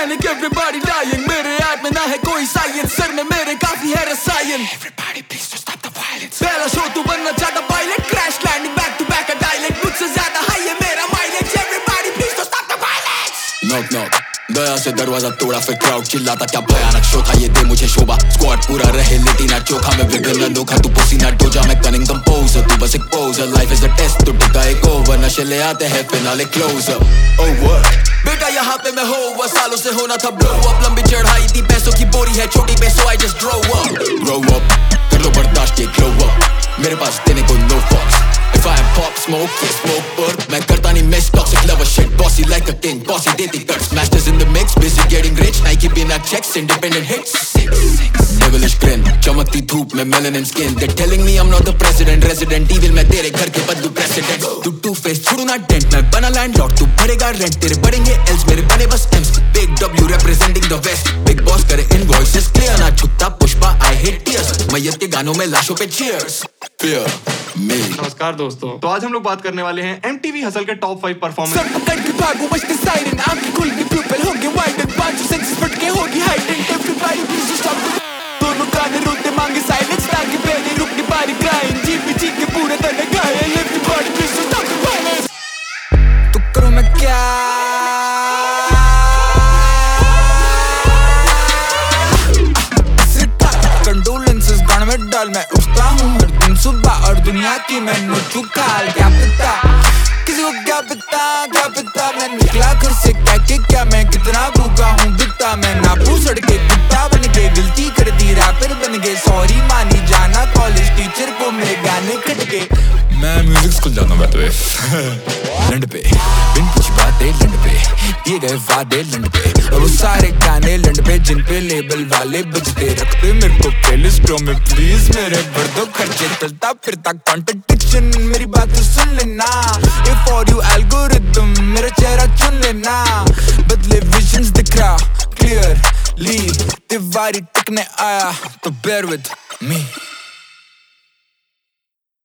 Panic everybody dying, मेरे app में ना है कोई साइंस, सर में मेरे काफी है रसायन। Everybody please to stop the violence, पहला शो तू बनना चाहता pilot, crash landing back to back dialect, मुझसे ज्यादा हाई है मेरा mileage. Everybody please to stop the violence. Knock knock, दया से दरवाजा तोड़ा, फिर क्राउड चिल्लाता क्या भयानक शो था ये, दे मुझे शोभा। स्क्वाड पूरा रहे लिटिना चोखा, मैं विभिन्न अनोखा, तू पसीना डोजा, मैं कनिंग कंपोजर, तू बस एक poser. Life is a test, तो टिका एक ओवर, नशे ले आते हैं फिनाले क्लोजर। ओवर बेटा यहाँ पे मैं हो, सालों से होना था ब्लो अप, लंबी चढ़ाई थी, पैसों की बोरी है छोटी पे, so I just grow up, कर लो बर्दाश्त ये ग्लो अप, मेरे पास देने को no fucks. If I am pop smoke, kiss smoke bird, मैं करता नहीं miss toxic lover shit, bossy like a king, bossy देती cuts, masters in the mix, busy getting rich, Nike बिना checks, independent hits, devilish grin, चमकती धूप में melanin skin, they're telling me I'm not the president, resident evil, मैं तेरे घर के बदलू president, तू two face छोड़ू ना dent, मैं बना landlord, तू भरेगा rent, तेरे बढ़ेंगे L's, मेरे बने बस M's, big W representing the west, big boss करे invoices clear, ना छुट्टा पुष्पा I hate tears, मैयत के गानों में लाशों पे cheers, fear me। नमस्कार दोस्तों, तो आज हम लोग बात करने वाले हैं MTV हसल के टॉप 5 परफॉर्मेंस। सर पकड़ के भागो बचते साइरन, आंखें खुल के प्यूपल होंगे वाइडन, 5 सेंसेस फट के होगी हाइडेंट, एवरीबॉडी प्लीज स्टॉप। दोनों काने रोते मांगे साइलेंस, ताकि पहले रुक नहीं पारी क्राइम, जी के पूरे तने घायल, everybody please stop the violence. तो करूं मैं क्या, कंडोलेंसेस गाने में डाल, मैं उठता हूँ हर दिन सुबह और दुनिया की मैंने चुका, क्या पता किसी को क्या पता, मैं निकला घर से क्या के क्या, मैं कितना भूखा हूँ बिता, मैं नापू सड़के कुत्ता बन के, गलती कर दी रैपर बन गए, सॉरी मानी जाना कॉलेज टीचर को मेरे गाने कट के। मैं म्यूजिक स्कूल जाता हूँ लंड पे, बिन कुछ बातें लंड पे, दिए गए वादे लंड पे, और वो सारे गाने लंड पे जिन पे लेबल वाले बजते रखते मेरे को प्लेलिस्टों में, प्लीज मेरे भर दो खर्चे, चलता फिरता कॉन्ट्रडिक्शन, मेरी बात सुन लेना, ये फॉर यू एल्गोरिथम, मेरा चेहरा चुन लेना, बदले विजन्स दिख रहा क्लियरली, तिवारी टिकने आया तो बेयर विद मी।